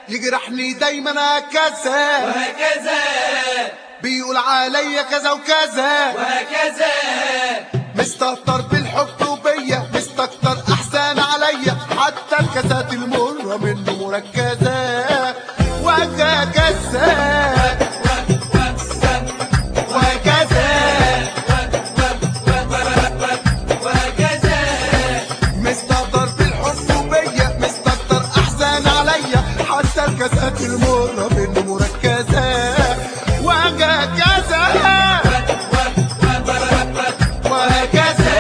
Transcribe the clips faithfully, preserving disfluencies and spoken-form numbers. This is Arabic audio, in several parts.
يجرحني دايما هكذا وهكذا، بيقول عليا كذا وكذا وهكذا، مستهتر بالحب وبيا، مستكتر احسان عليا، حتى الكاسات المرة منه مركزة وهكذا وهكذا وهكذا، مستهتر بالحب وبيا، مستكتر احسان عليا، حتى الكاسات المرة منه مركزة وهكذا وهكذا.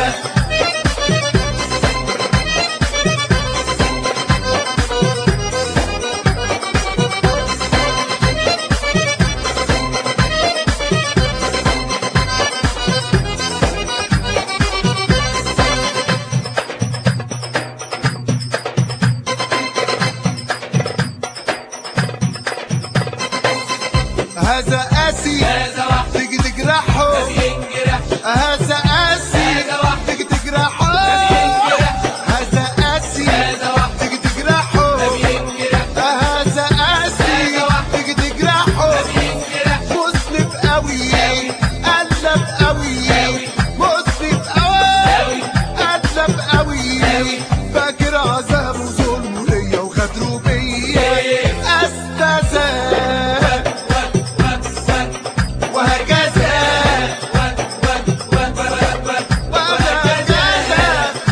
هذا قاسي هذا واحد تيجي تجرحه، ما بينجرحش، هذا قاسي هذا واحد تيجي تجرحه، ما بينجرحش، هذا قاسي هذا واحد تيجي تجرحه، ما بينجرحش، هذا قاسي هذا واحد تيجي تجرحه، ما بينجرحش، مسلم قوي قلب قوي، أوي. مسلم قوي أوي. قلب قوي، أوي. فاكر عذابه وظلمه ليا وغدره بيا استاذ وهكذا وهكذا.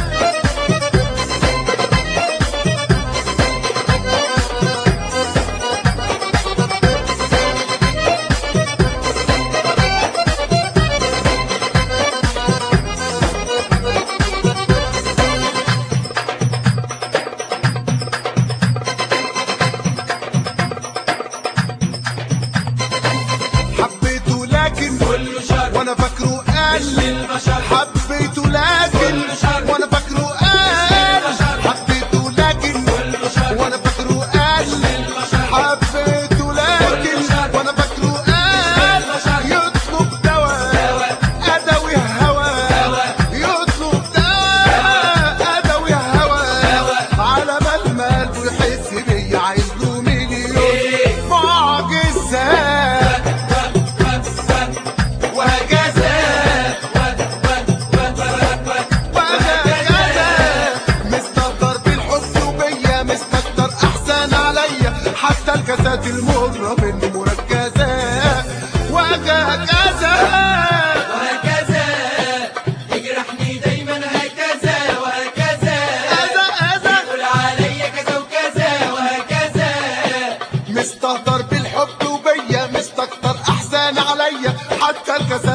حبيته لكن كله شر وانا فاكره مش قال، للبشر، حبيته لكن كله شر وانا فاكره قال، للبشر، حبيته لكن كله شر وانا فاكره قال، للبشر، حبيته لكن وانا فاكره قال، يطلب دواء ادوي هوى، يطلب دواء ادوي هوى، على بال ما قلبه يحس بيا عايز له مليون معجزات وهكذا وهكذا. مستهتر بالحب وبيا، مستكتر احسان عليا، حتى الكاسات المرة منه مركزة وهكذا وهكذا، يجرحني دايما هكذا وهكذا، هذا هذا يقول عليا كذا وكذا وهكذا، مستهتر بالحب وبيا، مستكتر احسان عليا، حتى الكاسات